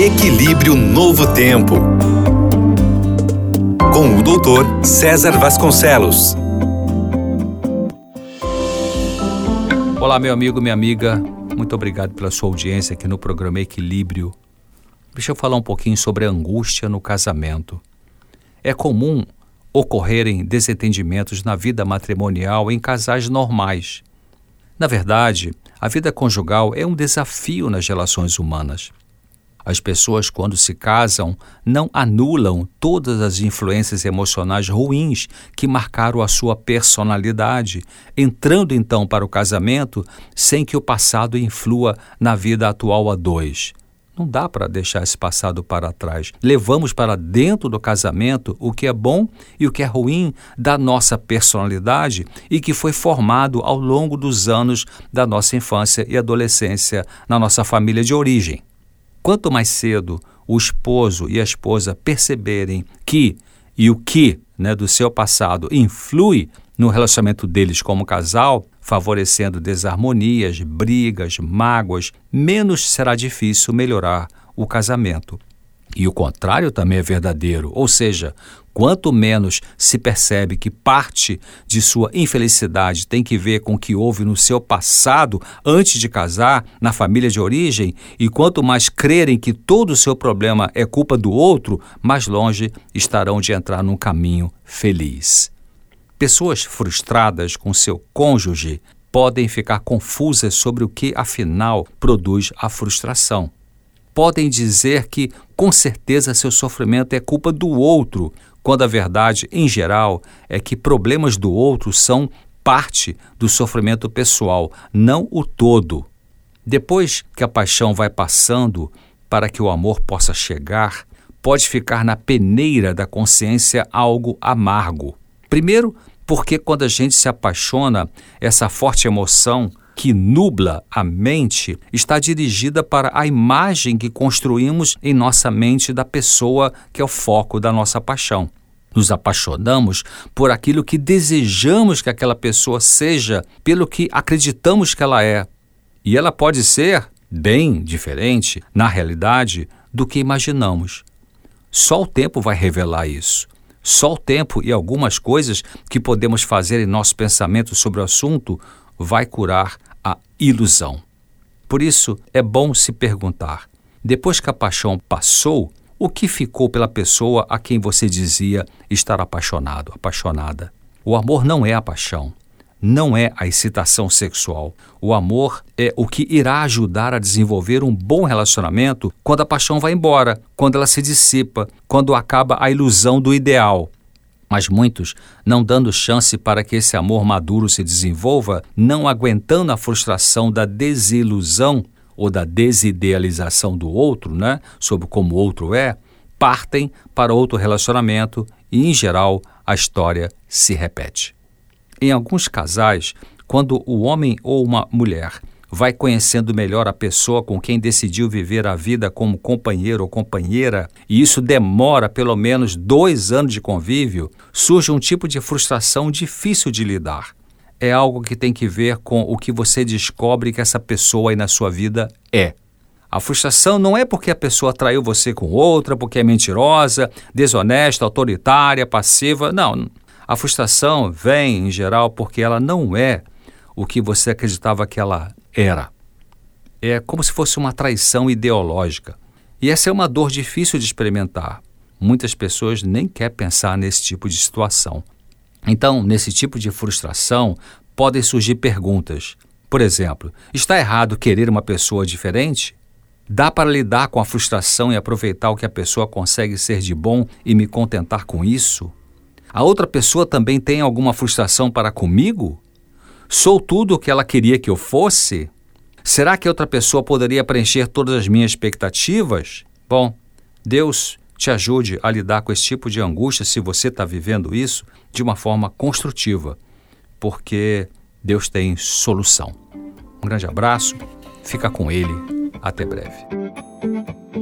Equilíbrio Novo Tempo, com o Dr. César Vasconcelos. Olá, meu amigo, minha amiga, muito obrigado pela sua audiência aqui no programa Equilíbrio. Deixa eu falar um pouquinho sobre a angústia no casamento. É comum ocorrerem desentendimentos na vida matrimonial em casais normais. Na verdade, a vida conjugal é um desafio nas relações humanas. As pessoas, quando se casam, não anulam todas as influências emocionais ruins que marcaram a sua personalidade, entrando então para o casamento sem que o passado influa na vida atual a dois. Não dá para deixar esse passado para trás. Levamos para dentro do casamento o que é bom e o que é ruim da nossa personalidade e que foi formado ao longo dos anos da nossa infância e adolescência na nossa família de origem. Quanto mais cedo o esposo e a esposa perceberem que e o que do seu passado influi no relacionamento deles como casal, favorecendo desarmonias, brigas, mágoas, menos será difícil melhorar o casamento. E o contrário também é verdadeiro, ou seja, quanto menos se percebe que parte de sua infelicidade tem que ver com o que houve no seu passado antes de casar, na família de origem, e quanto mais crerem que todo o seu problema é culpa do outro, mais longe estarão de entrar num caminho feliz. Pessoas frustradas com seu cônjuge podem ficar confusas sobre o que, afinal, produz a frustração. Podem dizer que, com certeza, seu sofrimento é culpa do outro, quando a verdade, em geral, é que problemas do outro são parte do sofrimento pessoal, não o todo. Depois que a paixão vai passando para que o amor possa chegar, pode ficar na peneira da consciência algo amargo. Primeiro, porque quando a gente se apaixona, essa forte emoção que nubla a mente está dirigida para a imagem que construímos em nossa mente da pessoa que é o foco da nossa paixão. Nos apaixonamos por aquilo que desejamos que aquela pessoa seja, pelo que acreditamos que ela é. E ela pode ser bem diferente, na realidade, do que imaginamos. Só o tempo vai revelar isso. Só o tempo e algumas coisas que podemos fazer em nosso pensamento sobre o assunto vai curar a ilusão. Por isso, é bom se perguntar, depois que a paixão passou, o que ficou pela pessoa a quem você dizia estar apaixonado, apaixonada? O amor não é a paixão, não é a excitação sexual. O amor é o que irá ajudar a desenvolver um bom relacionamento quando a paixão vai embora, quando ela se dissipa, quando acaba a ilusão do ideal. Mas muitos, não dando chance para que esse amor maduro se desenvolva, não aguentando a frustração da desilusão ou da desidealização do outro, sobre como o outro é, partem para outro relacionamento e, em geral, a história se repete. Em alguns casais, quando o homem ou uma mulher vai conhecendo melhor a pessoa com quem decidiu viver a vida como companheiro ou companheira, e isso demora pelo menos 2 anos de convívio, surge um tipo de frustração difícil de lidar. É algo que tem que ver com o que você descobre que essa pessoa aí na sua vida é. A frustração não é porque a pessoa traiu você com outra, porque é mentirosa, desonesta, autoritária, passiva. Não. A frustração vem, em geral, porque ela não é o que você acreditava que ela era. É como se fosse uma traição ideológica. E essa é uma dor difícil de experimentar. Muitas pessoas nem querem pensar nesse tipo de situação. Então, nesse tipo de frustração, podem surgir perguntas. Por exemplo, está errado querer uma pessoa diferente? Dá para lidar com a frustração e aproveitar o que a pessoa consegue ser de bom e me contentar com isso? A outra pessoa também tem alguma frustração para comigo? Sou tudo o que ela queria que eu fosse? Será que outra pessoa poderia preencher todas as minhas expectativas? Bom, Deus te ajude a lidar com esse tipo de angústia, se você está vivendo isso, de uma forma construtiva, porque Deus tem solução. Um grande abraço, fica com Ele, até breve.